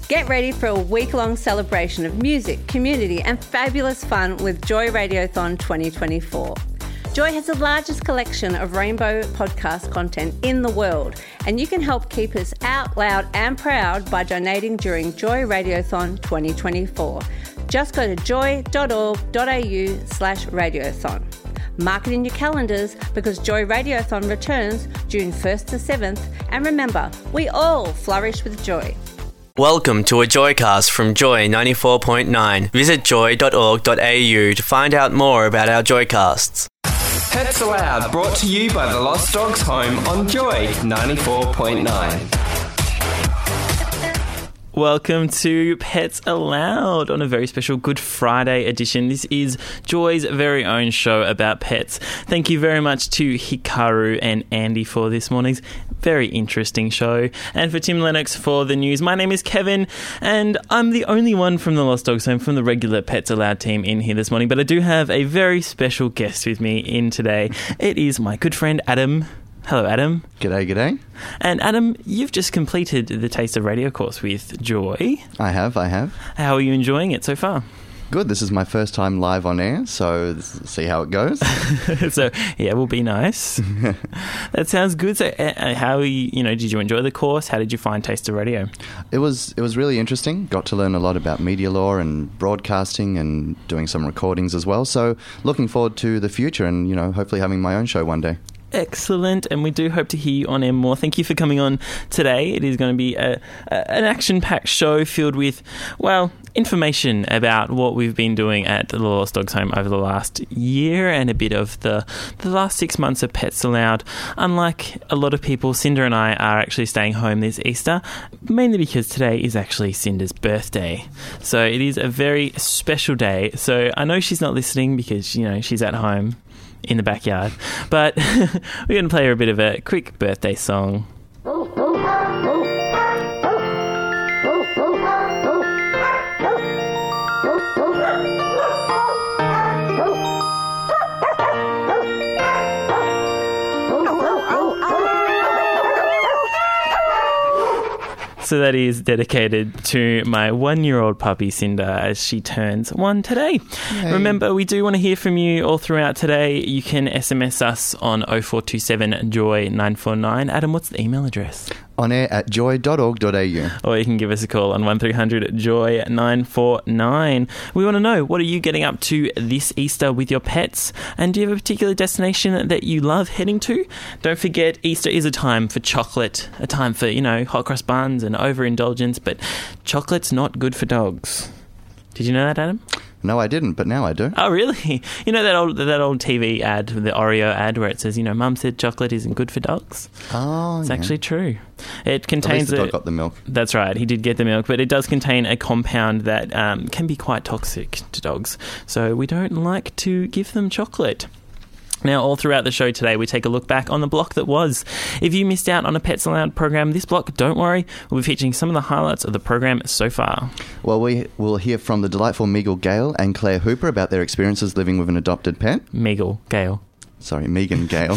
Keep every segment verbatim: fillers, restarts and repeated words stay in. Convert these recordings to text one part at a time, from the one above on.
Get ready for a week-long celebration of music, community and fabulous fun with Joy Radiothon twenty twenty-four. Joy has the largest collection of rainbow podcast content in the world, and you can help keep us out loud and proud by donating during Joy Radiothon twenty twenty-four. Just go to joy.org.au slash radiothon. Mark it in your calendars because Joy Radiothon returns June first to seventh, and remember, we all flourish with joy. Welcome to a Joycast from Joy ninety-four point nine. Visit joy dot org dot a u to find out more about our Joycasts. Pets Aloud, brought to you by the Lost Dogs Home on Joy ninety-four point nine. Welcome to Pets Aloud on a very special Good Friday edition. This is Joy's very own show about pets. Thank you very much to Hikaru and Andy for this morning's very interesting show, and for Tim Lennox for the news. My name is Kevin, and I'm the only one from the Lost Dogs Home from the regular Pets Aloud team in here this morning, but I do have a very special guest with me in today. It is my good friend Adam. Hello, Adam. G'day, g'day. And Adam, you've just completed the Taste of Radio course with Joy. I have, I have. How are you enjoying it so far? Good. This is my first time live on air, so let's see how it goes. So, yeah, it will be nice. That sounds good. So, uh, how, you know, did you enjoy the course? How did you find Taste of Radio? It was it was really interesting. Got to learn a lot about media law and broadcasting and doing some recordings as well. So, looking forward to the future and, you know, hopefully having my own show one day. Excellent, and we do hope to hear you on air more. Thank you for coming on today. It is going to be a, a, an action-packed show filled with, well, information about what we've been doing at the Lost Dogs Home over the last year and a bit of the, the last six months of Pets Aloud. Unlike a lot of people, Cinder and I are actually staying home this Easter, mainly because today is actually Cinder's birthday. So it is a very special day. So I know she's not listening because, you know, she's at home in the backyard, but we're going to play her a bit of a quick birthday song. So that is dedicated to my one-year-old puppy, Cinder, as she turns one today. Yay. Remember, we do want to hear from you all throughout today. You can S M S us on oh four two seven joy nine four nine. Adam, what's the email address? On air at joy dot org dot a u. Or you can give us a call on one three hundred joy nine four nine. We want to know, what are you getting up to this Easter with your pets? And do you have a particular destination that you love heading to? Don't forget, Easter is a time for chocolate, a time for, you know, hot cross buns and overindulgence, but chocolate's not good for dogs. Did you know that, Adam? No, I didn't, but now I do. Oh, really? You know that old that old T V ad, the Oreo ad, where it says, you know, Mum said chocolate isn't good for dogs? Oh, It's yeah. actually true. It contains... At least the dog a, got the milk. That's right, he did get the milk, but it does contain a compound that um, can be quite toxic to dogs. So we don't like to give them chocolate. Now, all throughout the show today, we take a look back on the block that was. If you missed out on a Pets Aloud program this block, don't worry. We'll be featuring some of the highlights of the program so far. Well, we will hear from the delightful Meagle Gale and Claire Hooper about their experiences living with an adopted pet. Meagle Gale. Sorry, Megan Gale.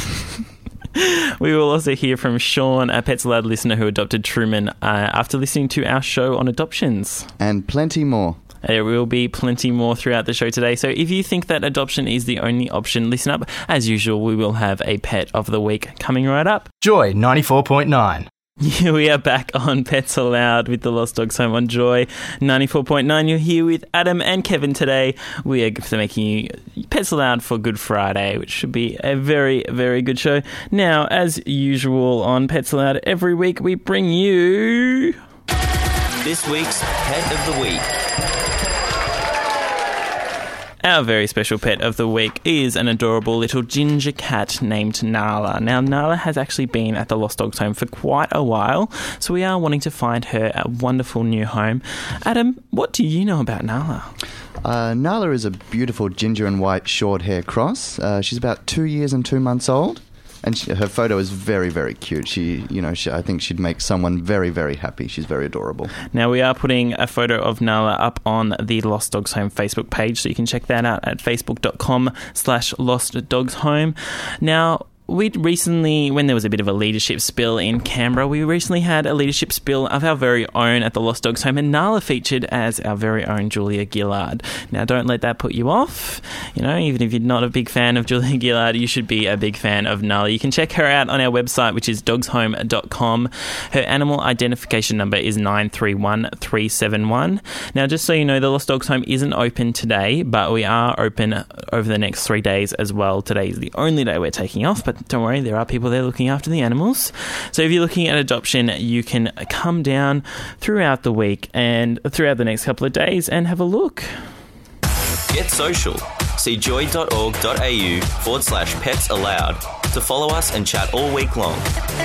We will also hear from Sean, a Pets Aloud listener who adopted Truman uh, after listening to our show on adoptions. And plenty more. There will be plenty more throughout the show today. So if you think that adoption is the only option, listen up. As usual, we will have a Pet of the Week coming right up. Joy ninety-four point nine. Yeah, we are back on Pets Aloud with the Lost Dogs Home on Joy ninety-four point nine. You're here with Adam and Kevin today. We are making you Pets Aloud for Good Friday, which should be a very, very good show. Now, as usual on Pets Aloud, every week we bring you... This week's Pet of the Week. Our very special pet of the week is an adorable little ginger cat named Nala. Now, Nala has actually been at the Lost Dogs Home for quite a while, so we are wanting to find her a wonderful new home. Adam, what do you know about Nala? Uh, Nala is a beautiful ginger and white short hair cross. Uh, she's about two years and two months old. And she, her photo is very, very cute. She, you know, she, I think she'd make someone very, very happy. She's very adorable. Now, we are putting a photo of Nala up on the Lost Dogs Home Facebook page, so you can check that out at facebook.com slash Lost Dogs Home. Now, we recently, when there was a bit of a leadership spill in Canberra, we recently had a leadership spill of our very own at the Lost Dogs home, and Nala featured as our very own Julia Gillard. Now, don't let that put you off. You know, even if you're not a big fan of Julia Gillard, you should be a big fan of Nala. You can check her out on our website, which is dogs home dot com. Her animal identification number is nine three one three seven one. Now, just so you know, the Lost Dogs home isn't open today, but we are open over the next three days as well. Today is the only day we're taking off, but don't worry, there are people there looking after the animals. So if you're looking at adoption, you can come down throughout the week and throughout the next couple of days and have a look. Get social. See joy.org.au forward slash pets allowed to follow us and chat all week long.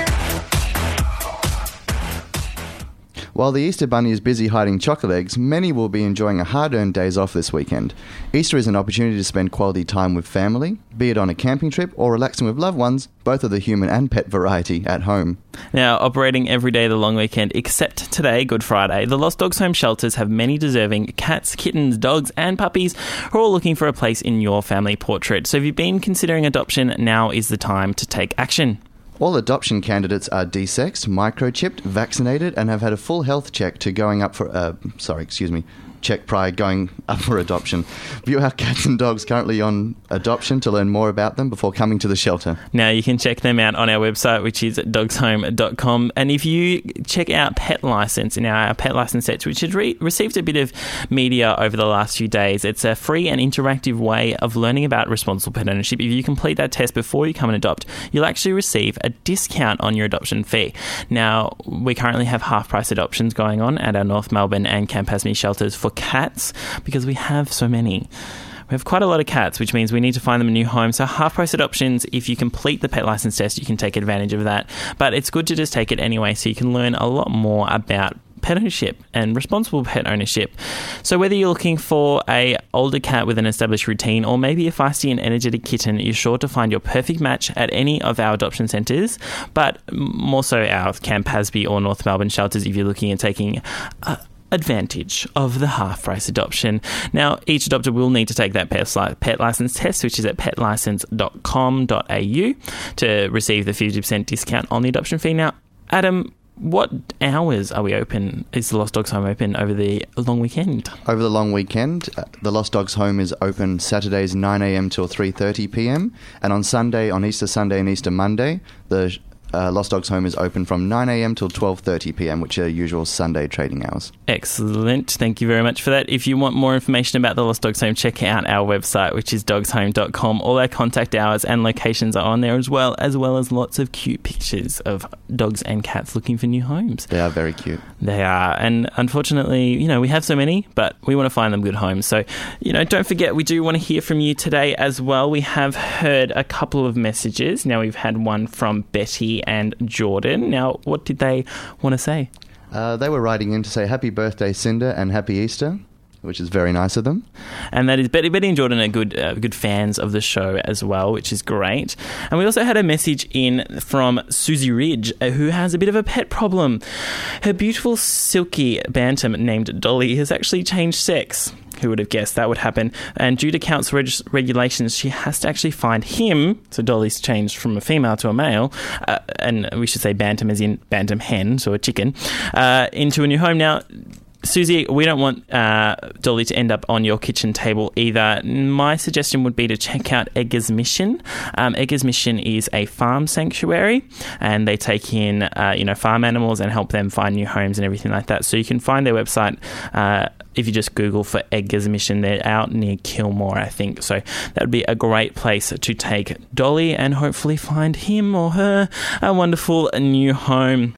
While the Easter Bunny is busy hiding chocolate eggs, many will be enjoying a hard-earned days off this weekend. Easter is an opportunity to spend quality time with family, be it on a camping trip or relaxing with loved ones, both of the human and pet variety, at home. Now, operating every day of the long weekend except today, Good Friday, the Lost Dogs Home shelters have many deserving cats, kittens, dogs and puppies who are all looking for a place in your family portrait. So if you've been considering adoption, now is the time to take action. All adoption candidates are desexed, microchipped, vaccinated, and have had a full health check to going up for, uh, sorry, excuse me, check prior going up for adoption. View our cats and dogs currently on adoption to learn more about them before coming to the shelter. Now, you can check them out on our website, which is dogs home dot com. And if you check out Pet License, now our Pet License sets, which has re- received a bit of media over the last few days, it's a free and interactive way of learning about responsible pet ownership. If you complete that test before you come and adopt, you'll actually receive a discount on your adoption fee. Now, we currently have half-price adoptions going on at our North Melbourne and Campaspe shelters for cats, because we have so many. We have quite a lot of cats, which means we need to find them a new home. So half-price adoptions, if you complete the pet license test, you can take advantage of that. But it's good to just take it anyway, so you can learn a lot more about pet ownership and responsible pet ownership. So whether you're looking for a older cat with an established routine, or maybe a feisty and energetic kitten, you're sure to find your perfect match at any of our adoption centres, but more so our Campaspe or North Melbourne shelters if you're looking at taking a advantage of the half-price adoption. Now, each adopter will need to take that pet, li- pet license test, which is at pet license dot com dot a u, to receive the fifty percent discount on the adoption fee. Now, Adam, what hours are we open? Is the Lost Dogs Home open over the long weekend? Over the long weekend, uh, the Lost Dogs Home is open Saturdays nine a.m. till three thirty p.m. and on Sunday, on Easter Sunday and Easter Monday, the Uh, Lost Dogs Home is open from nine a.m. till twelve thirty p.m, which are usual Sunday trading hours. Excellent. Thank you very much for that. If you want more information about the Lost Dogs Home, check out our website, which is dogs home dot com. All our contact hours and locations are on there as well, as well as lots of cute pictures of dogs and cats looking for new homes. They are very cute. They are. And unfortunately, you know, we have so many, but we want to find them good homes. So, you know, don't forget, we do want to hear from you today as well. We have heard a couple of messages. Now, we've had one from Betty and Jordan. Now, what did they want to say? Uh, they were writing in to say happy birthday, Cinder, and happy Easter, which is very nice of them. And that is Betty, Betty and Jordan are good, uh, good fans of the show as well, which is great. And we also had a message in from Susie Ridge, uh, who has a bit of a pet problem. Her beautiful silky bantam named Dolly has actually changed sex. Who would have guessed that would happen? And due to council reg- regulations, she has to actually find him. So Dolly's changed from a female to a male, uh, and we should say bantam as in bantam hen, so a chicken, uh, into a new home. Now, Susie, we don't want uh, Dolly to end up on your kitchen table either. My suggestion would be to check out Eggers Mission. Um, Eggers Mission is a farm sanctuary, and they take in uh, you know farm animals and help them find new homes and everything like that. So you can find their website uh, if you just Google for Eggers Mission. They're out near Kilmore, I think. So that would be a great place to take Dolly and hopefully find him or her a wonderful new home.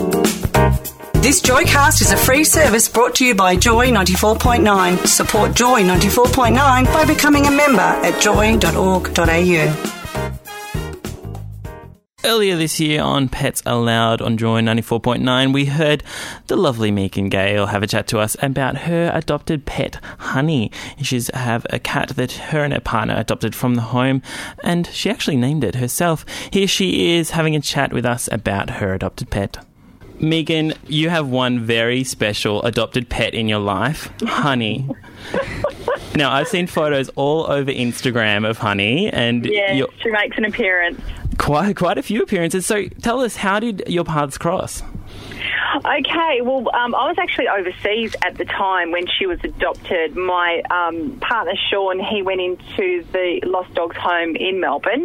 This Joycast is a free service brought to you by Joy ninety-four point nine. Support Joy ninety-four point nine by becoming a member at joy dot org dot a u. Earlier this year on Pets Allowed on Joy ninety-four point nine, we heard the lovely Megan Gale have a chat to us about her adopted pet, Honey. She's have a cat that her and her partner adopted from the home, and she actually named it herself. Here she is having a chat with us about her adopted pet. Megan, you have one very special adopted pet in your life, Honey. Now, I've seen photos all over Instagram of Honey, and yeah, you're... she makes an appearance. Quite, quite a few appearances. So tell us, how did your paths cross? Okay, well, um, I was actually overseas at the time when she was adopted. My um, partner, Sean, he went into the Lost Dogs home in Melbourne,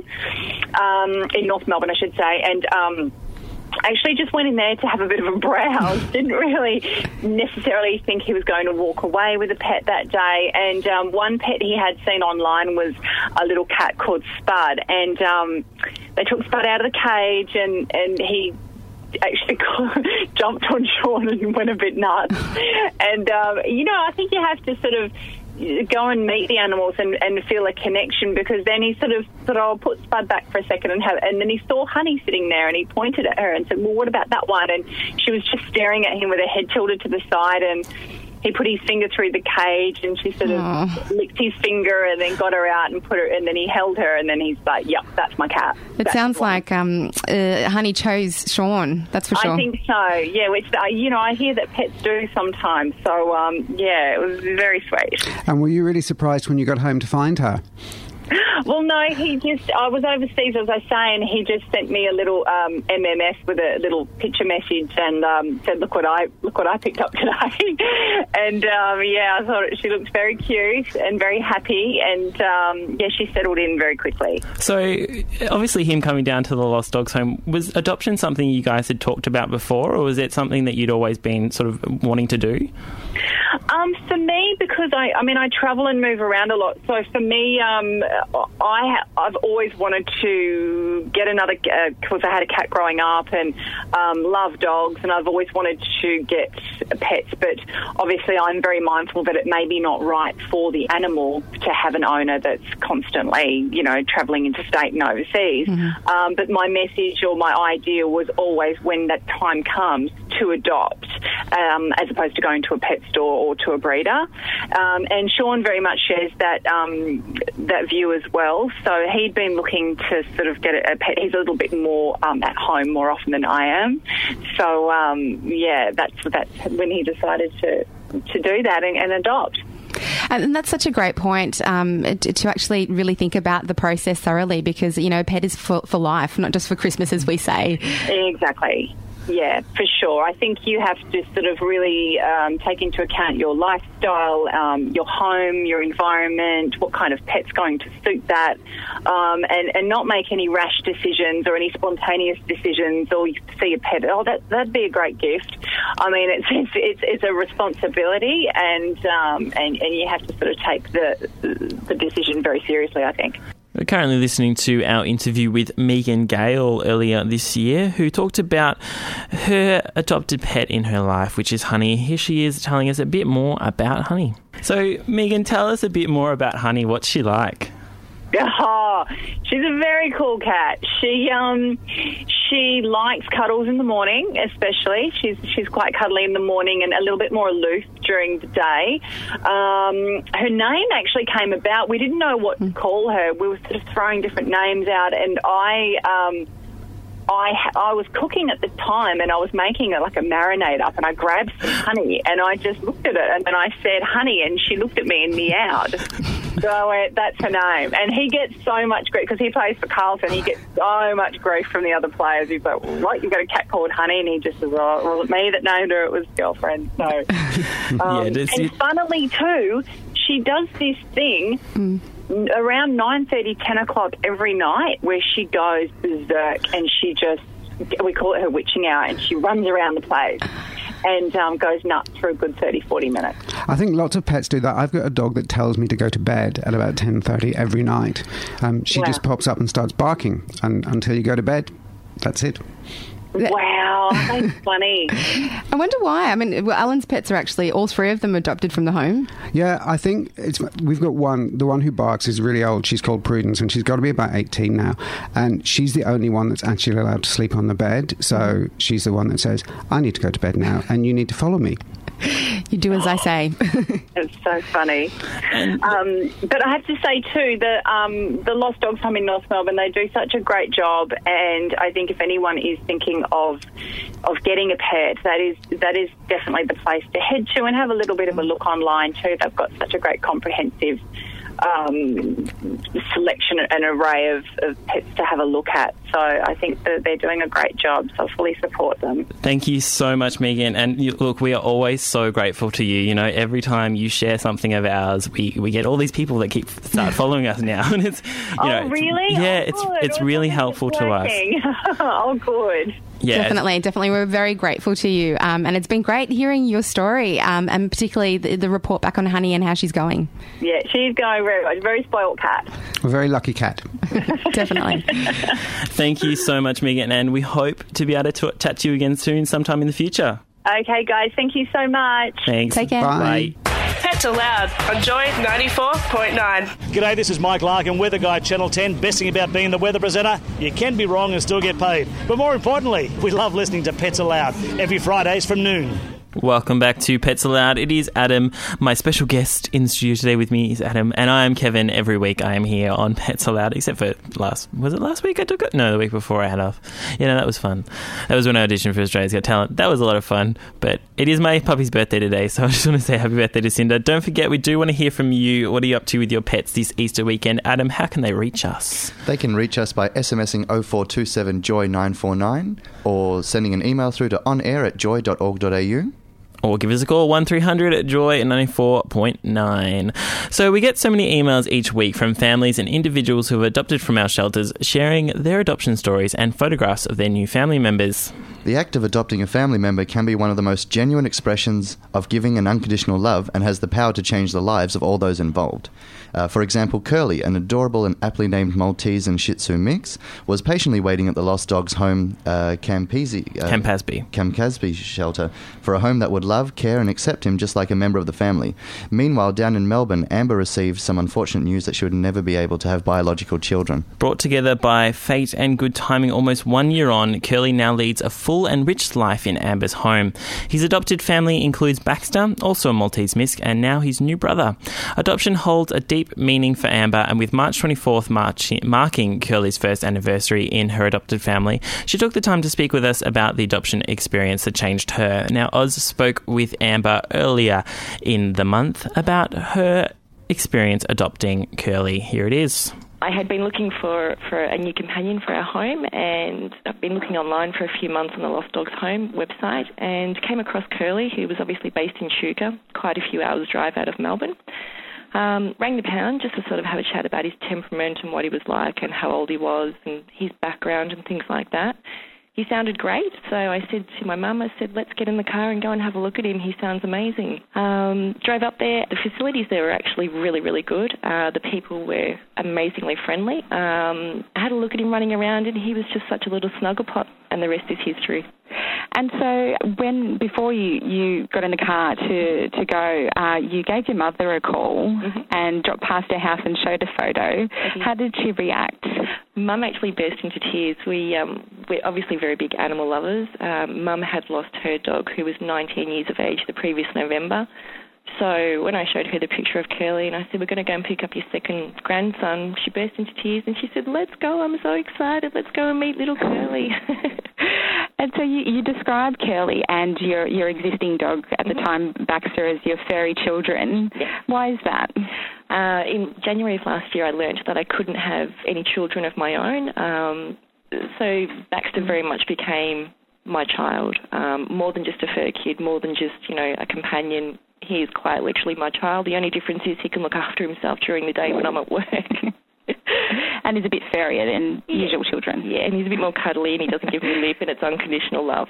um, in North Melbourne, I should say, and um, actually just went in there to have a bit of a browse. Didn't really necessarily think he was going to walk away with a pet that day. And um, one pet he had seen online was a little cat called Spud. And um, they took Spud out of the cage, and, and he actually jumped on Sean and went a bit nuts. And, um, you know, I think you have to sort of go and meet the animals and, and feel a connection, because then he sort of thought, oh, I'll put Spud back for a second and have, and then he saw Honey sitting there and he pointed at her and said, well, what about that one? And she was just staring at him with her head tilted to the side, and he put his finger through the cage, and she sort of Aww. licked his finger and then got her out and put her, and then he held her, and then he's like, yep, that's my cat. It that's sounds like um, uh, Honey chose Sean, that's for sure. I think so, yeah, which, uh, you know, I hear that pets do sometimes, so, um, yeah, it was very sweet. And were you really surprised when you got home to find her? Well, no, he just, I was overseas, as I say, and he just sent me a little um, M M S with a little picture message and um, said, look what I look what I picked up today. and, um, yeah, I thought she looked very cute and very happy, and, um, yeah, she settled in very quickly. So, obviously him coming down to the Lost Dogs home, was adoption something you guys had talked about before, or was it something that you'd always been sort of wanting to do? Um, for me, because I, I mean, I travel and move around a lot. So for me, um, I, ha- I've always wanted to get another, because uh, I had a cat growing up and um, love dogs, and I've always wanted to get pets. But obviously, I'm very mindful that it may be not right for the animal to have an owner that's constantly, you know, travelling interstate and overseas. Mm-hmm. Um, but my message or my idea was always, when that time comes, to adopt, um, as opposed to going to a pet store or to a breeder. Um, and Sean very much shares that um, that view as well. So he'd been looking to sort of get a pet. He's a little bit more um, at home more often than I am. So, um, yeah, that's, that's when he decided to, to do that and, and adopt. And that's such a great point, um, to actually really think about the process thoroughly, because, you know, a pet is for, for life, not just for Christmas, as we say. Exactly. Yeah, for sure. I think you have to sort of really um, take into account your lifestyle, um, your home, your environment, what kind of pet's going to suit that, um, and, and not make any rash decisions or any spontaneous decisions, or you see a pet, oh, that, that'd be a great gift. I mean, it's it's it's, it's a responsibility, and, um, and and you have to sort of take the the decision very seriously, I think. We're currently listening to our interview with Megan Gale earlier this year, who talked about her adopted pet in her life, which is Honey. Here she is telling us a bit more about Honey. So, Megan, tell us a bit more about Honey. What's she like? Oh, she's a very cool cat. She um she likes cuddles in the morning, especially. She's she's quite cuddly in the morning and a little bit more aloof during the day. Um, her name actually came about. We didn't know what to call her. We were sort of throwing different names out, and I um I I was cooking at the time, and I was making it like a marinade up, and I grabbed some honey, and I just looked at it, and then I said honey, and she looked at me and meowed. So I went, that's her name. And he gets so much grief, because he plays for Carlton. He gets so much grief from the other players. He's like, what, you've got a cat called Honey? And he just says, oh, well, it me that named her, it was girlfriend. So, um, yeah, and funnily too, she does this thing mm. around nine thirty, ten o'clock every night, where she goes berserk, and she just, we call it her witching hour, and she runs around the place and um, goes nuts for a good thirty, forty minutes. I think lots of pets do that. I've got a dog that tells me to go to bed at about ten thirty every night. Um, she wow. just pops up and starts barking, and until you go to bed, that's it. Wow, that's funny. I wonder why. I mean, well, Alan's pets are actually, all three of them adopted from the home. Yeah, I think it's we've got one. The one who barks is really old. She's called Prudence, and she's got to be about eighteen now. And she's the only one that's actually allowed to sleep on the bed. So she's the one that says, I need to go to bed now, and you need to follow me. You do as I say. It's so funny. Um, but I have to say, too, that um, the Lost Dogs home in North Melbourne, they do such a great job. And I think if anyone is thinking of of getting a pet, that is that is definitely the place to head to, and have a little bit of a look online, too. They've got such a great comprehensive um, selection and array of, of pets to have a look at. So I think that they're doing a great job, so I fully support them. Thank you so much, Megan. And you, look, we are always so grateful to you. You know, every time you share something of ours, we, we get all these people that keep start following us now. And it's, you oh, know, really? It's, yeah, oh, it's good. it's really helpful to us. Oh, good. Yeah. Definitely, definitely. We're very grateful to you. Um, and it's been great hearing your story, um, and particularly the, the report back on Honey and how she's going. Yeah, she's going very well. She's a very spoiled cat. A very lucky cat. Definitely. Thank you so much, Megan, and we hope to be able to t- chat to you again soon, sometime in the future. Okay, guys, thank you so much. Thanks. Take care. Bye. Bye. Pets Allowed on Joy ninety-four point nine. G'day, this is Mike Larkin, Weather Guy Channel ten, besting about being the weather presenter. You can be wrong and still get paid. But more importantly, we love listening to Pets Allowed every Fridays from noon. Welcome back to Pets Allowed. It is Adam. My special guest in the studio today with me is Adam, and I am Kevin. Every week I am here on Pets Allowed, except for last, was it last week I took it? No, the week before I had off. Yeah, no, that was fun. That was when I auditioned for Australia's Got Talent. That was a lot of fun, but it is my puppy's birthday today, so I just want to say happy birthday to Cinder. Don't forget, we do want to hear from you. What are you up to with your pets this Easter weekend? Adam, how can they reach us? They can reach us by SMSing oh four two seven joy nine four nine or sending an email through to onair at joy dot org dot a u. Or give us a call, one three hundred at joy ninety-four point nine. So we get so many emails each week from families and individuals who have adopted from our shelters, sharing their adoption stories and photographs of their new family members. The act of adopting a family member can be one of the most genuine expressions of giving an unconditional love and has the power to change the lives of all those involved. Uh, for example, Curly, an adorable and aptly named Maltese and Shih Tzu mix, was patiently waiting at the Lost Dogs home uh, Campese, uh, Campaspe. Campaspe shelter for a home that would love, care and accept him just like a member of the family. Meanwhile, down in Melbourne, Amber received some unfortunate news that she would never be able to have biological children. Brought together by fate and good timing almost one year on, Curly now leads a full and rich life in Amber's home. His adopted family includes Baxter, also a Maltese mix, and now his new brother. Adoption holds a deep meaning for Amber, and with March twenty-fourth march- marking Curly's first anniversary in her adopted family, she took the time to speak with us about the adoption experience that changed her. Now, Oz spoke with Amber earlier in the month about her experience adopting Curly. Here it is. I had been looking for, for a new companion for our home, and I've been looking online for a few months on the Lost Dogs Home website and came across Curly, who was obviously based in Chuka, quite a few hours drive out of Melbourne. Um, rang the pound just to sort of have a chat about his temperament and what he was like and how old he was and his background and things like that. He sounded great, so I said to my mum, I said, let's get in the car and go and have a look at him. He sounds amazing. Um, drove up there. The facilities there were actually really, really good. Uh, the people were amazingly friendly. Um, I had a look at him running around and he was just such a little snuggle pot, and the rest is history. And so when, before you, you got in the car to, to go, uh, you gave your mother a call mm-hmm. and dropped past her house and showed a photo. Mm-hmm. How did she react? Mum actually burst into tears. We, um, we're obviously very big animal lovers. Um, Mum had lost her dog, who was nineteen years of age, the previous November. So when I showed her the picture of Curly and I said, we're going to go and pick up your second grandson, she burst into tears and she said, let's go, I'm so excited, let's go and meet little Curly. And so you, you described Curly and your, your existing dog at the time, Baxter, as your furry children. Yeah. Why is that? Uh, in January of last year, I learned that I couldn't have any children of my own. Um, so Baxter very much became my child, um, more than just a fur kid, more than just, you know, a companion. He is quite literally my child. The only difference is he can look after himself during the day when I'm at work. And he's a bit furrier than yeah. usual children. Yeah, and he's a bit more cuddly and he doesn't give me lip and it's unconditional love.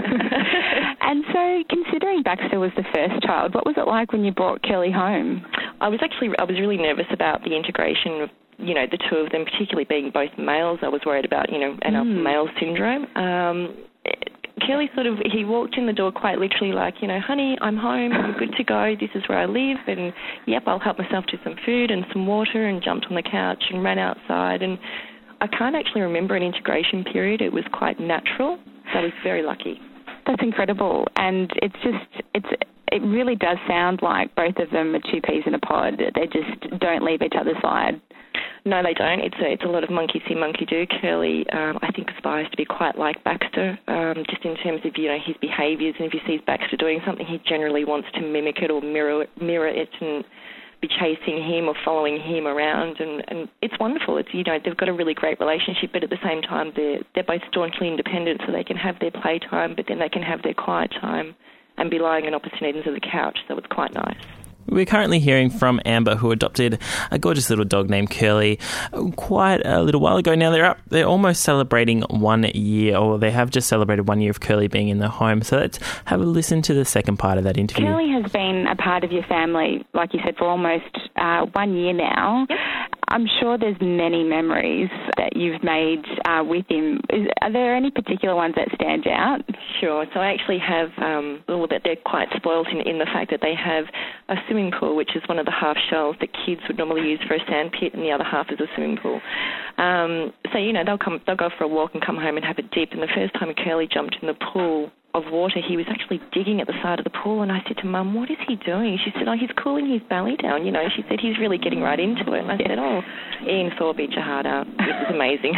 And so considering Baxter was the first child, what was it like when you brought Curly home? I was actually, I was really nervous about the integration of, you know, the two of them, particularly being both males. I was worried about, you know, an alpha mm. male syndrome. Um, Curly sort of, he walked in the door quite literally like, you know, honey, I'm home, I'm good to go, this is where I live, and yep, I'll help myself to some food and some water, and jumped on the couch and ran outside. And I can't actually remember an integration period. It was quite natural, so I was very lucky. That's incredible. And it's just, it's it really does sound like both of them are two peas in a pod. They just don't leave each other's side. No, they don't. It's a, it's a lot of monkey see, monkey do. Curly, um, I think, aspires to be quite like Baxter, um, just in terms of, you know, his behaviours. And if he sees Baxter doing something, he generally wants to mimic it or mirror it, mirror it. And be chasing him or following him around, and, and it's wonderful. It's, you know, they've got a really great relationship, but at the same time they're, they're both staunchly independent, so they can have their playtime, but then they can have their quiet time and be lying on opposite ends of the couch, so it's quite nice. We're currently hearing from Amber, who adopted a gorgeous little dog named Curly quite a little while ago. Now they're up, they're almost celebrating one year, or they have just celebrated one year of Curly being in the home. So let's have a listen to the second part of that interview. Curly has been a part of your family, like you said, for almost uh, one year now. Yep. I'm sure there's many memories that you've made uh, with him. Is, are there any particular ones that stand out? Sure. So I actually have, um, well, that they're quite spoilt in, in the fact that they have a swimming pool, which is one of the half shells that kids would normally use for a sand pit, and the other half is a swimming pool. Um, so, you know, they'll come, they'll go for a walk and come home and have a dip, and the first time Curly jumped in the pool of water, he was actually digging at the side of the pool, and I said to Mum, what is he doing? She said, oh, he's cooling his belly down, you know. She said, he's really getting right into it. And I said, oh, Ian Thorpe, eat your heart out. This is amazing.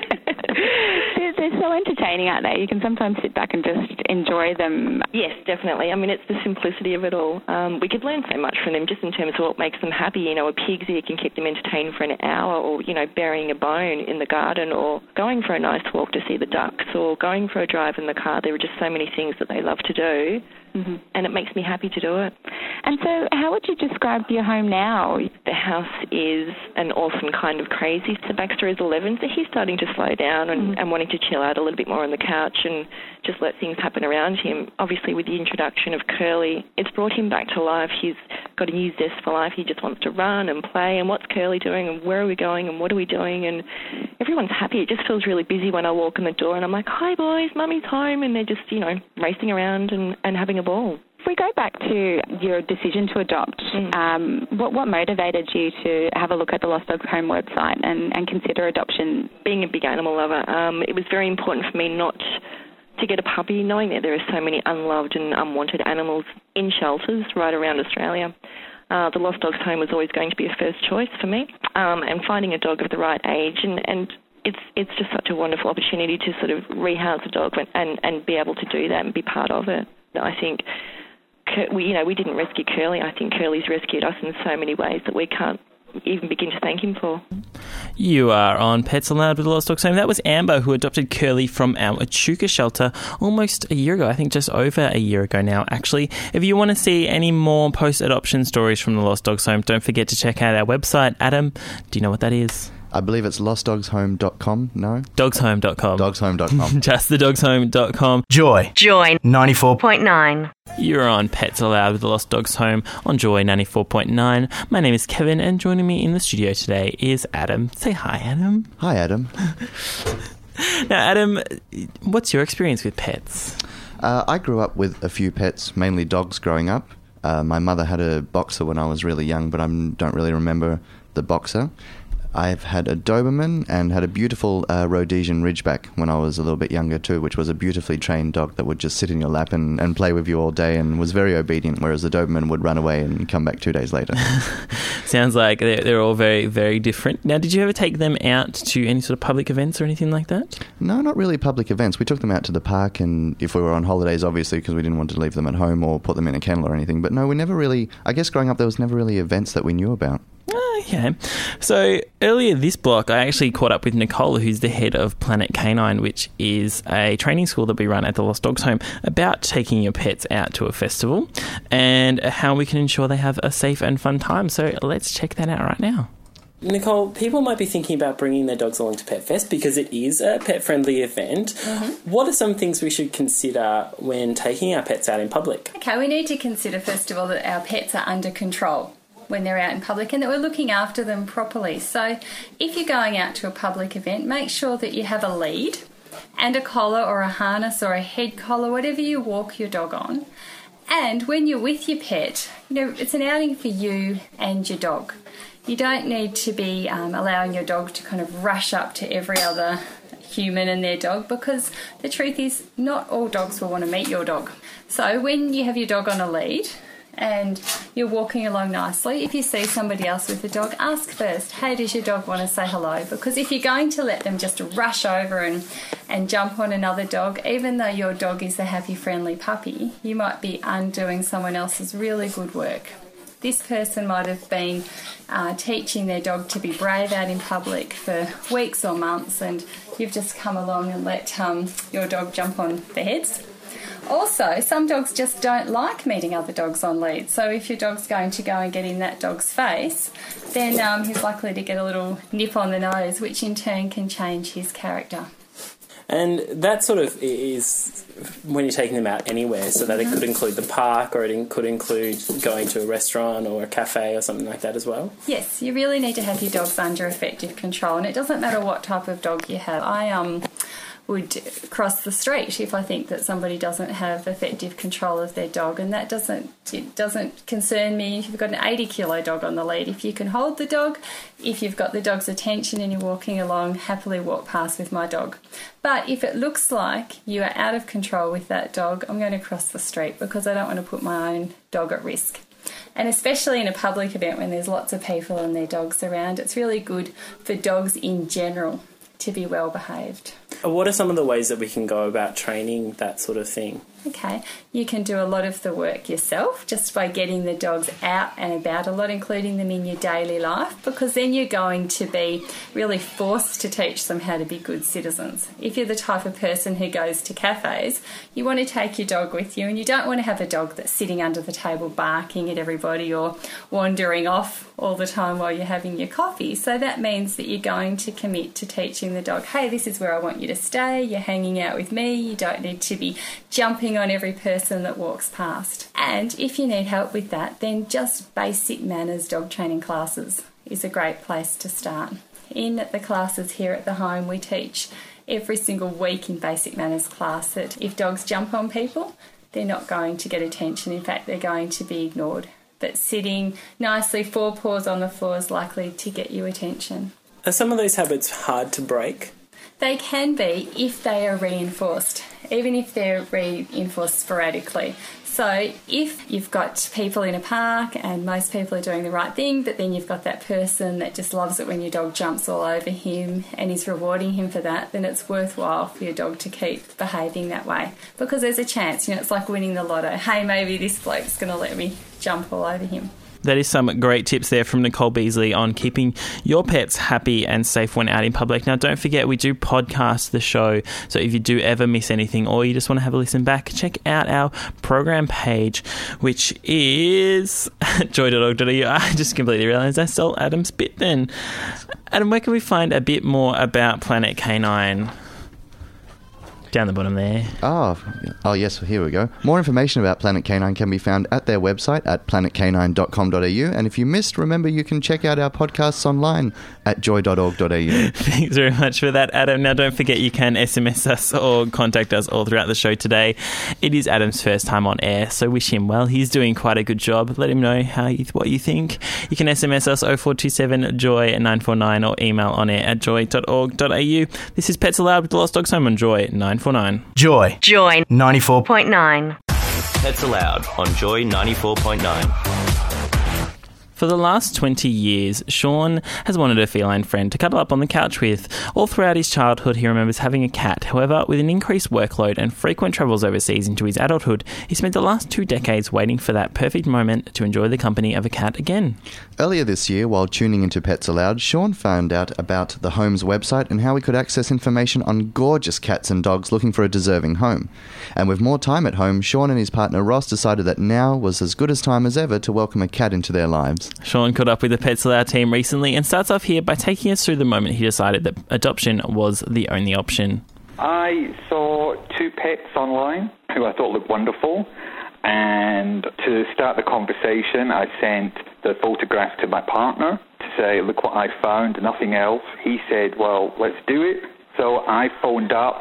they're, they're so entertaining, aren't they? You can sometimes sit back and just enjoy them. Yes, definitely. I mean, it's the simplicity of it all. Um, we could learn so much from them just in terms of what makes them happy. You know, a pig's ear can keep them entertained for an hour, or, you know, burying a bone in the garden, or going for a nice walk to see the ducks, or going for a drive in the car. There are just so many things that they love to do, mm-hmm. and it makes me happy to do it. And so how would you describe your home now? The house is an orphan kind of crazy. So Baxter is eleven, so he's starting to slow down and, mm-hmm. and wanting to chill out a little bit more on the couch and just let things happen around him. Obviously, with the introduction of Curly, it's brought him back to life. He's got a new zest for life. He just wants to run and play, and what's Curly doing, and where are we going, and what are we doing, and everyone's happy. It just feels really busy when I walk in the door and I'm like, hi boys, Mummy's home, and they're just, you know, racing around and, and having a ball. If we go back to your decision to adopt, mm. um, what, what motivated you to have a look at the Lost Dogs Home website and, and consider adoption? Being a big animal lover, um, it was very important for me not to get a puppy, knowing that there are so many unloved and unwanted animals in shelters right around Australia. Uh, the Lost Dogs Home was always going to be a first choice for me, um, and finding a dog of the right age, and, and it's it's just such a wonderful opportunity to sort of rehouse a dog and, and be able to do that and be part of it. I think we, you know, we didn't rescue Curly. I think Curly's rescued us in so many ways that we can't even begin to thank him for. You are on Pets Allowed with the Lost Dogs Home. That was Amber, who adopted Curly from our Echuca shelter almost a year ago. I think just over a year ago now, actually. If you want to see any more post-adoption stories from the Lost Dogs Home, don't forget to check out our website. Adam, do you know what that is? I believe it's lost dogs home dot com, no? dogs home dot com. dogs home dot com. Just the dogs home dot com. Joy. Joy. ninety-four point nine. You're on Pets Allowed with the Lost Dogs Home on Joy ninety-four point nine. My name is Kevin, and joining me in the studio today is Adam. Say hi, Adam. Hi, Adam. Now, Adam, what's your experience with pets? Uh, I grew up with a few pets, mainly dogs growing up. Uh, my mother had a boxer when I was really young, but I don't really remember the boxer. I've had a Doberman and had a beautiful uh, Rhodesian Ridgeback when I was a little bit younger too, which was a beautifully trained dog that would just sit in your lap and, and play with you all day and was very obedient, whereas the Doberman would run away and come back two days later. Sounds like they're, they're all very, very different. Now, did you ever take them out to any sort of public events or anything like that? No, not really public events. We took them out to the park, and if we were on holidays, obviously, because we didn't want to leave them at home or put them in a kennel or anything. But no, we never really, I guess growing up there was never really events that we knew about. Okay. So earlier this block, I actually caught up with Nicole, who's the head of Planet Canine, which is a training school that we run at the Lost Dogs Home, about taking your pets out to a festival and how we can ensure they have a safe and fun time. So let's check that out right now. Nicole, people might be thinking about bringing their dogs along to Pet Fest because it is a pet-friendly event. Mm-hmm. What are some things we should consider when taking our pets out in public? Okay, we need to consider, first of all, that our pets are under control when they're out in public and that we're looking after them properly. So if you're going out to a public event, make sure that you have a lead and a collar or a harness or a head collar, whatever you walk your dog on. And when you're with your pet, you know, it's an outing for you and your dog. You don't need to be um, allowing your dog to kind of rush up to every other human and their dog, because the truth is not all dogs will want to meet your dog. So when you have your dog on a lead and you're walking along nicely, if you see somebody else with a dog, ask first, hey, does your dog want to say hello? Because if you're going to let them just rush over and, and jump on another dog, even though your dog is a happy, friendly puppy, you might be undoing someone else's really good work. This person might have been uh, teaching their dog to be brave out in public for weeks or months, and you've just come along and let um, your dog jump on their heads. Also, some dogs just don't like meeting other dogs on lead. So if your dog's going to go and get in that dog's face, then um, he's likely to get a little nip on the nose, which in turn can change his character. And that sort of is when you're taking them out anywhere, so that it could include the park, or it could include going to a restaurant or a cafe or something like that as well? Yes, you really need to have your dogs under effective control, and it doesn't matter what type of dog you have. I um would cross the street if I think that somebody doesn't have effective control of their dog, and that doesn't it doesn't concern me if you've got an eighty kilo dog on the lead. If you can hold the dog, if you've got the dog's attention and you're walking along, happily walk past with my dog. But if it looks like you are out of control with that dog, I'm going to cross the street, because I don't want to put my own dog at risk. And especially in a public event when there's lots of people and their dogs around, it's really good for dogs in general to be well behaved. What are some of the ways that we can go about training that sort of thing? Okay, you can do a lot of the work yourself just by getting the dogs out and about a lot, including them in your daily life, because then you're going to be really forced to teach them how to be good citizens. If you're the type of person who goes to cafes, you want to take your dog with you, and you don't want to have a dog that's sitting under the table barking at everybody or wandering off all the time while you're having your coffee. So that means that you're going to commit to teaching the dog, hey, this is where I want you to stay, you're hanging out with me, you don't need to be jumping on every person that walks past. And if you need help with that, then just basic manners dog training classes is a great place to start. In the classes here at the home, we teach every single week in basic manners class that if dogs jump on people, they're not going to get attention. In fact, they're going to be ignored. But sitting nicely, four paws on the floor, is likely to get you attention. Are some of those habits hard to break? They can be if they are reinforced, even if they're reinforced sporadically. So if you've got people in a park and most people are doing the right thing, but then you've got that person that just loves it when your dog jumps all over him and is rewarding him for that, then it's worthwhile for your dog to keep behaving that way, because there's a chance, you know, it's like winning the lotto. Hey, maybe this bloke's going to let me jump all over him. That is some great tips there from Nicole Beasley on keeping your pets happy and safe when out in public. Now, don't forget, we do podcast the show, so if you do ever miss anything or you just want to have a listen back, check out our program page, which is joy dot org dot a u. I just completely realised I stole Adam's bit then. Adam, where can we find a bit more about Planet Canine? Down the bottom there. Oh, oh yes, here we go. More information about Planet Canine can be found at their website at planet canine dot com dot a u. And if you missed, remember you can check out our podcasts online at joy dot org dot a u. Thanks very much for that, Adam. Now, don't forget you can S M S us or contact us all throughout the show today. It is Adam's first time on air, so wish him well. He's doing quite a good job. Let him know how you, what you think. You can S M S us oh four two seven joy nine four nine or email on air at joy dot org dot a u. This is Pets Aloud with the Lost Dogs Home on Joy nine four nine. Joy. Joy. ninety-four point nine. Pets Aloud on Joy ninety-four point nine. For the last twenty years, Sean has wanted a feline friend to cuddle up on the couch with. All throughout his childhood, he remembers having a cat. However, with an increased workload and frequent travels overseas into his adulthood, he spent the last two decades waiting for that perfect moment to enjoy the company of a cat again. Earlier this year, while tuning into Pets Aloud, Sean found out about the home's website and how we could access information on gorgeous cats and dogs looking for a deserving home. And with more time at home, Sean and his partner Ross decided that now was as good a time as ever to welcome a cat into their lives. Sean caught up with the Pets Aloud team recently and starts off here by taking us through the moment he decided that adoption was the only option. I saw two pets online who I thought looked wonderful, and to start the conversation I sent the photograph to my partner to say, look what I found, nothing else. He said, well, let's do it. So I phoned up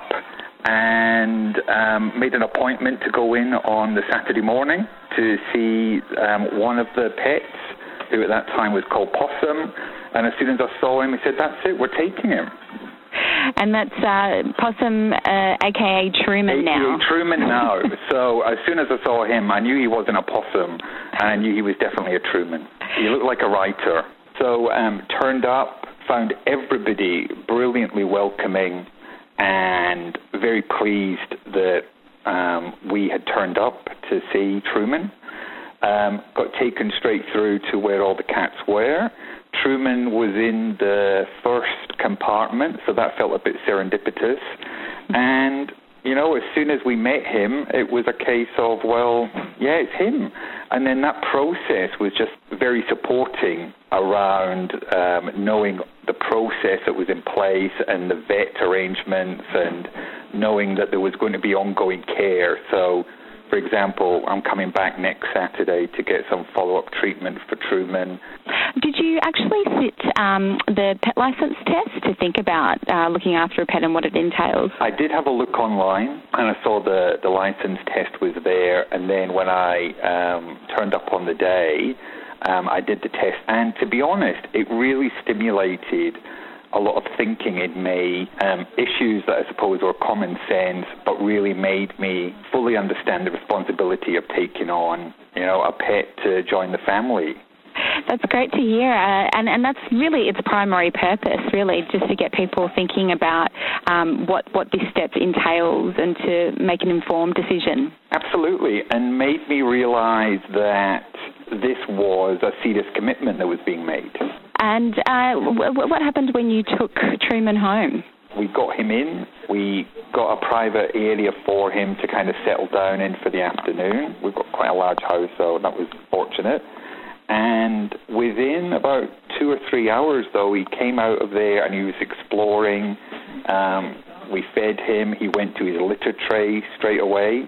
and um, made an appointment to go in on the Saturday morning to see um, one of the pets, who at that time was called Possum, and as soon as I saw him, he said, that's it, we're taking him. And that's uh, Possum, uh, a k a. Truman now. A K A Truman now. So as soon as I saw him, I knew he wasn't a possum, and I knew he was definitely a Truman. He looked like a writer. So um, turned up, found everybody brilliantly welcoming, and very pleased that um, we had turned up to see Truman. um, got taken straight through to where all the cats were. Truman was in the first compartment, so that felt a bit serendipitous. And, you know, as soon as we met him, it was a case of, well, yeah, it's him. And then that process was just very supporting around um, knowing the process that was in place and the vet arrangements and knowing that there was going to be ongoing care. So, for example, I'm coming back next Saturday to get some follow-up treatment for Truman. Did you actually sit um, the pet licence test to think about uh, looking after a pet and what it entails? I did have a look online and I saw the, the licence test was there, and then when I um, turned up on the day, um, I did the test, and to be honest, it really stimulated a lot of thinking in me, um, issues that I suppose were common sense, but really made me fully understand the responsibility of taking on, you know, a pet to join the family. That's great to hear, uh, and, and that's really its primary purpose, really, just to get people thinking about um, what, what this step entails and to make an informed decision. Absolutely, and made me realise that this was a serious commitment that was being made. And uh, w- what happened when you took Truman home? We got him in. We got a private area for him to kind of settle down in for the afternoon. We've got quite a large house, so that was fortunate. And within about two or three hours, though, he came out of there and he was exploring. Um, we fed him. He went to his litter tray straight away,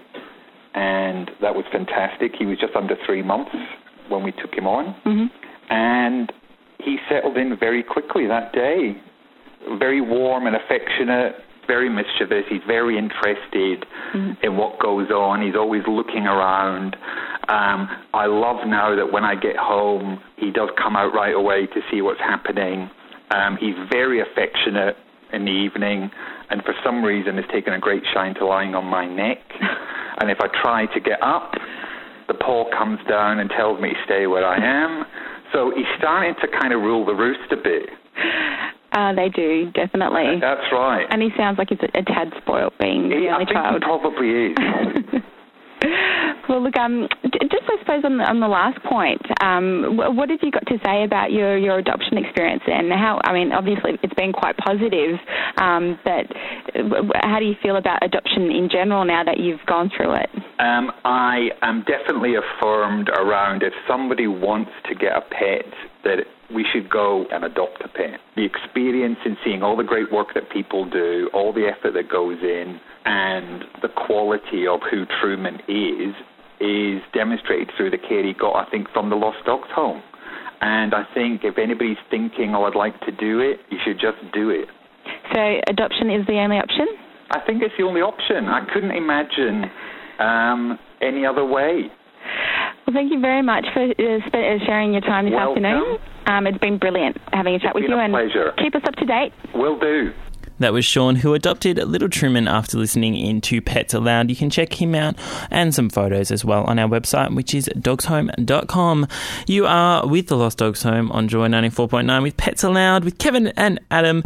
and that was fantastic. He was just under three months when we took him on. Mm-hmm. And he settled in very quickly that day. Very warm and affectionate, very mischievous. He's very interested mm-hmm. in what goes on. He's always looking around. Um, I love now that when I get home, he does come out right away to see what's happening. Um, he's very affectionate in the evening, and for some reason has taken a great shine to lying on my neck. And if I try to get up, the paw comes down and tells me to stay where I am. So he's starting to kind of rule the roost a bit. Uh, they do, definitely. That's right. And he sounds like he's a, a tad spoiled being the yeah, only I think child. He probably is. Well, look, um, just I suppose on the, on the last point, um, what have you got to say about your, your adoption experience and how, I mean, obviously it's been quite positive, um, but how do you feel about adoption in general now that you've gone through it? Um, I am definitely affirmed around if somebody wants to get a pet, that we should go and adopt a pet. The experience in seeing all the great work that people do, all the effort that goes in, and the quality of who Truman is, is demonstrated through the care he got, I think, from the Lost Dogs Home. And I think if anybody's thinking, oh, I'd like to do it, you should just do it. So adoption is the only option? I think it's the only option. I couldn't imagine um, any other way. Well, thank you very much for uh, sharing your time this Welcome. afternoon. Um, it's been brilliant having a chat it's with been you. A and pleasure. Keep us up to date. Will do. That was Sean, who adopted little Truman after listening in to Pets Aloud. You can check him out and some photos as well on our website, which is dogs home dot com. You are with the Lost Dogs Home on Joy ninety-four point nine with Pets Aloud with Kevin and Adam.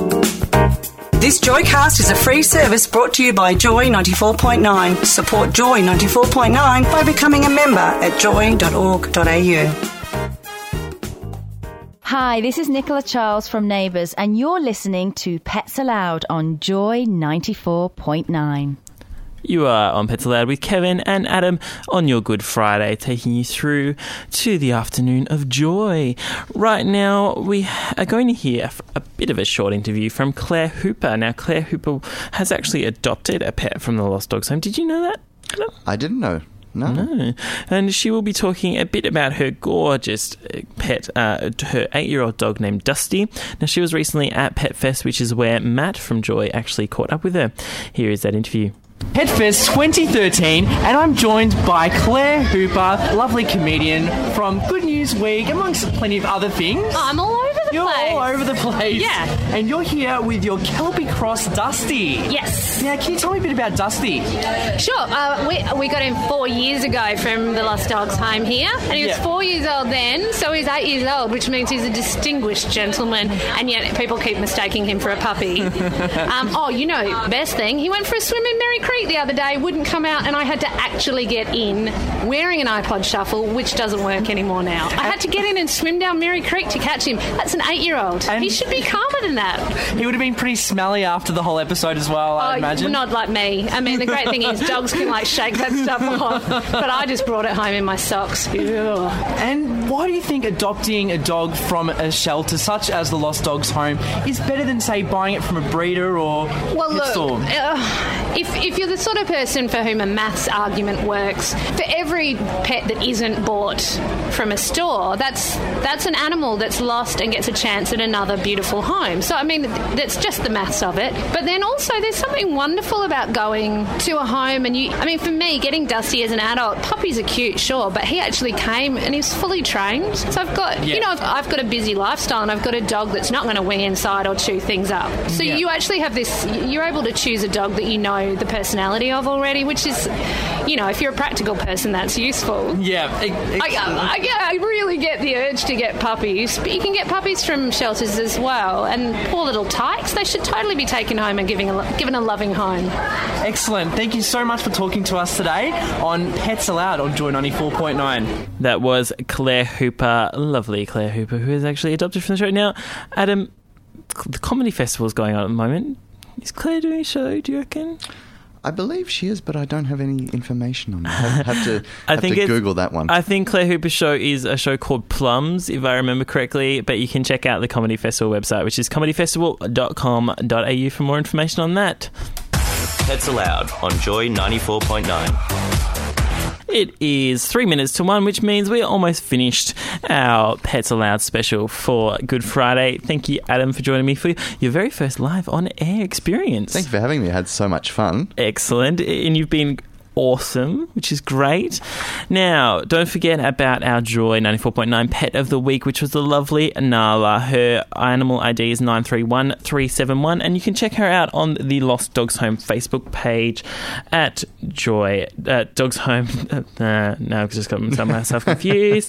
This Joycast is a free service brought to you by Joy ninety-four point nine. Support Joy ninety-four point nine by becoming a member at joy dot org dot a u. Hi, this is Nicola Charles from Neighbours, and you're listening to Pets Aloud on Joy ninety-four point nine. You are on Pets Aloud with Kevin and Adam on your Good Friday, taking you through to the afternoon of joy. Right now, we are going to hear a bit of a short interview from Claire Hooper. Now, Claire Hooper has actually adopted a pet from the Lost Dogs Home. Did you know that, Adam? I didn't know. No. No. And she will be talking a bit about her gorgeous pet, uh, her eight-year-old dog named Dusty. Now, she was recently at Pet Fest, which is where Matt from Joy actually caught up with her. Here is that interview. Pet Fest twenty thirteen, and I'm joined by Claire Hooper, lovely comedian from Good News Week, amongst plenty of other things. I'm all over the You're place. all over the place. Yeah. And you're here with your Kelpie Cross Dusty. Yes. Now, can you tell me a bit about Dusty? Sure. Uh, we, we got him four years ago from the Lost Dogs home here, and he was Yeah. four years old then, so he's eight years old, which means he's a distinguished gentleman, and yet people keep mistaking him for a puppy. um, oh, you know, best thing, he went for a swim in Merry Creek the other day, wouldn't come out, and I had to actually get in wearing an iPod Shuffle, which doesn't work anymore now. I had to get in and swim down Merry Creek to catch him. That's an eight-year-old. He should be calmer than that. He would have been pretty smelly after the whole episode as well, I Oh, imagine. not like me. I mean, the great thing is dogs can, like, shake that stuff off, but I just brought it home in my socks. Ew. And why do you think adopting a dog from a shelter such as the Lost Dogs Home is better than, say, buying it from a breeder or Well, pet look, store? uh, if, if you're the sort of person for whom a maths argument works, for every pet that isn't bought from a store, that's that's an animal that's lost and gets a chance at another beautiful home. So, I mean, that's just the maths of it. But then also there's something wonderful about going to a home and you, I mean, for me, getting Dusty as an adult, puppies are cute, sure, but he actually came and he's fully trained. So I've got, Yeah. you know, I've, I've got a busy lifestyle and I've got a dog that's not going to wee inside or chew things up. So Yeah. you actually have this, you're able to choose a dog that you know the personality of already, which is, you know, if you're a practical person, that's useful. Yeah. I, I, I, I really get the urge to get puppies, but you can get puppies from shelters as well. And poor little tykes, they should totally be taken home and giving a, given a loving home. Excellent. Thank you so much for talking to us today on Pets Allowed on Joy ninety-four point nine. That was Claire Hooper, lovely Claire Hooper, who is actually adopted from the show. Now, Adam, the comedy festival is going on at the moment. Is Claire doing a show, do you reckon? I believe she is, but I don't have any information on that. I have to, I have think to it's- Google that one. I think Claire Hooper's show is a show called Plums, if I remember correctly, but you can check out the Comedy Festival website, which is comedy festival dot com dot a u for more information on that. Pets Allowed on Joy ninety-four point nine. It is three minutes to one, which means we're almost finished our Pets Allowed special for Good Friday. Thank you, Adam, for joining me for your very first live on-air experience. Thank you for having me. I had so much fun. Excellent. And you've been awesome, which is great. Now, don't forget about our Joy ninety-four point nine Pet of the Week, which was the lovely Nala. Her animal I D is nine three one three seven one, and you can check her out on the Lost Dogs Home Facebook page at Joy uh, Dogs Home. Uh, now I've just got myself confused.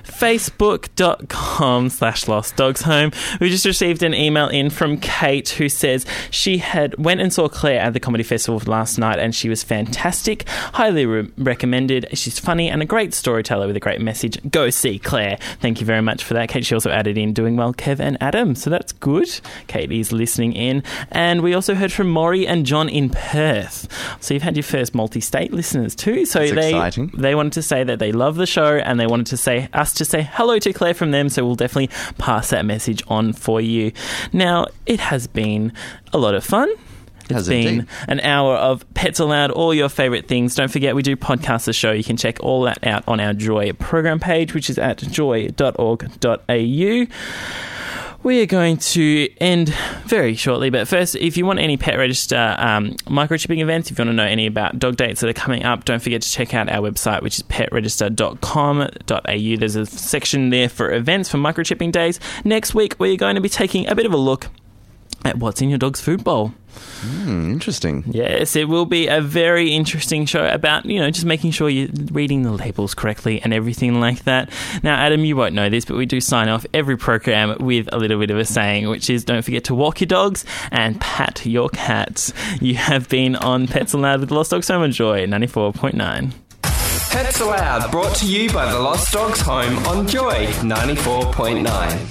Facebook.com slash Lost Dogs Home. We just received an email in from Kate who says she had went and saw Claire at the Comedy Festival last night and she was fantastic. Highly re- recommended. She's funny and a great storyteller with a great message. Go see Claire. Thank you very much for that, Kate. She also added in doing well, Kev and Adam. So that's good. Kate is listening in. And we also heard from Maury and John in Perth. So you've had your first multi-state listeners too. So That's they exciting. they wanted to say that they love the show and they wanted to say us to say hello to Claire from them. So we'll definitely pass that message on for you. Now, it has been a lot of fun. It's Has been indeed. an hour of Pets Allowed, all your favourite things. Don't forget, we do podcast the show. You can check all that out on our Joy program page, which is at joy dot org dot a u. We are going to end very shortly, but first, if you want any Pet Register um, microchipping events, if you want to know any about dog dates that are coming up, don't forget to check out our website, which is pet register dot com dot a u. There's a section there for events for microchipping days. Next week, we're going to be taking a bit of a look at what's in your dog's food bowl. Mm, interesting. Yes, it will be a very interesting show about, you know, just making sure you're reading the labels correctly and everything like that. Now, Adam, you won't know this, but we do sign off every program with a little bit of a saying, which is don't forget to walk your dogs and pat your cats. You have been on Pets Allowed with the Lost Dogs Home on Joy ninety-four point nine. Pets Allowed, brought to you by the Lost Dogs Home on Joy ninety-four point nine.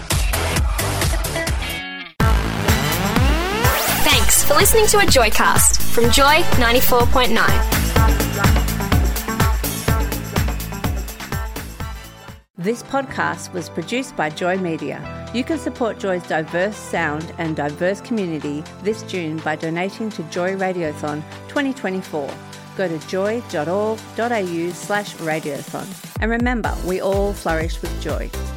Thanks for listening to a Joycast from Joy ninety-four point nine. This podcast was produced by Joy Media. You can support Joy's diverse sound and diverse community this June by donating to Joy Radiothon twenty twenty-four. Go to joy dot org dot a u slash radiothon. And remember, we all flourish with joy.